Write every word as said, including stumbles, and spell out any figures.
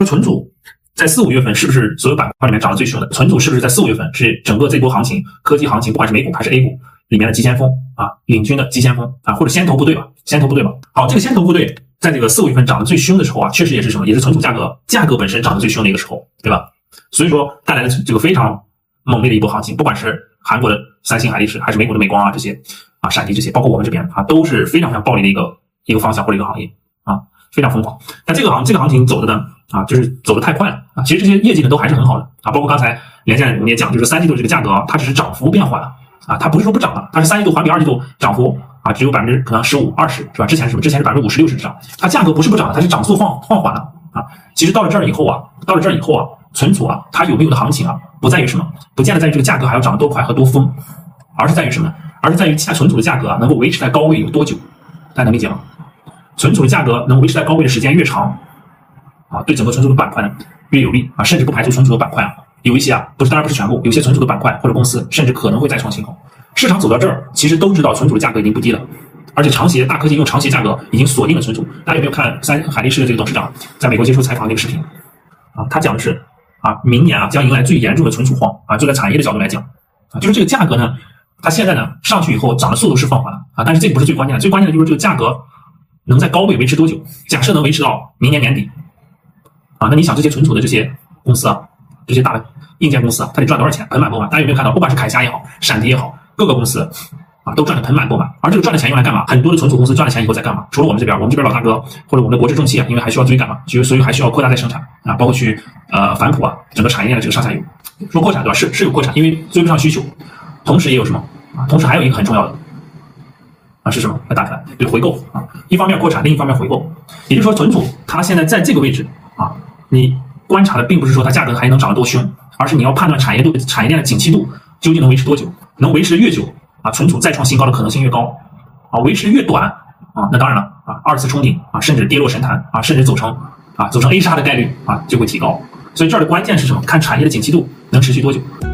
存储在四五月份是不是所有板块里面涨得最凶的？存储是不是在四五月份是整个这波行情科技行情，不管是美股还是 A 股里面的急先锋啊，领军的急先锋啊，或者先头部队吧，先头部队吧。好，这个先头部队在这个四五月份涨得最凶的时候啊，确实也是什么？也是存储价格价格本身涨得最凶的一个时候，对吧？所以说带来了这个非常猛烈的一波行情，不管是韩国的三星、海力士，还是美国的美光啊这些啊，闪迪这些，包括我们这边啊，都是非常非常暴利的一个一个方向或者一个行业啊，非常疯狂。但这个行这个行情走的呢啊，就是走的太快了啊。其实这些业绩呢都还是很好的啊，包括刚才连线我们也讲，就是三季度这个价格啊，它只是涨幅变化了啊，它不是说不涨了，它是三季度环比二季度涨幅啊只有百分之可能十五、二十是吧？之前是什么？之前是百分之五十、六十涨，它价格不是不涨了，它是涨速放放缓了啊。其实到了这儿以后啊，到了这儿以后啊，存储啊，它有没有的行情啊，不在于什么，不见得在于这个价格还要涨得多快和多疯，而是在于什么？而是在于它存储的价格啊能够维持在高位有多久？大家能理解吗？存储的价格能维持在高位的时间越长啊，对整个存储的板块呢越有利啊，甚至不排除存储的板块啊，有一些啊不是，当然不是全部，有些存储的板块或者公司甚至可能会再创新高。市场走到这儿，其实都知道存储的价格已经不低了，而且长协大科技用长协价格已经锁定了存储。大家有没有看三海力士的这个董事长在美国接受采访那个视频啊？他讲的是啊，明年啊将迎来最严重的存储荒啊，就在产业的角度来讲啊，就是这个价格呢，它现在呢上去以后涨的速度是放缓了啊，但是这个不是最关键的，最关键的就是这个价格能在高位维持多久？假设能维持到明年年底啊，那你想这些存储的这些公司啊，这些大的硬件公司啊，它得赚多少钱？盆满钵满。大家有没有看到，不管是凯霞也好，闪迪也好，各个公司啊都赚得盆满钵满。而这个赚的钱用来干嘛？很多的存储公司赚了钱以后在干嘛？除了我们这边，我们这边老大哥或者我们的国之重器啊，因为还需要追赶嘛，就所以还需要扩大再生产啊，包括去呃反哺啊整个产业链的这个上下游。说扩产对吧？是是有扩产，因为追不上需求，同时也有什么啊？同时还有一个很重要的啊是什么？来打开对回购啊，一方面扩产，另一方面回购。也就是说，存储它现在在这个位置啊，你观察的并不是说它价格还能涨得多凶，而是你要判断产业度产业链的景气度究竟能维持多久，能维持越久啊，存储再创新高的可能性越高啊，维持越短啊，那当然了啊，二次冲顶啊，甚至跌落神坛啊，甚至走成啊走成 A 杀的概率啊就会提高。所以这儿的关键是什么？看产业的景气度能持续多久。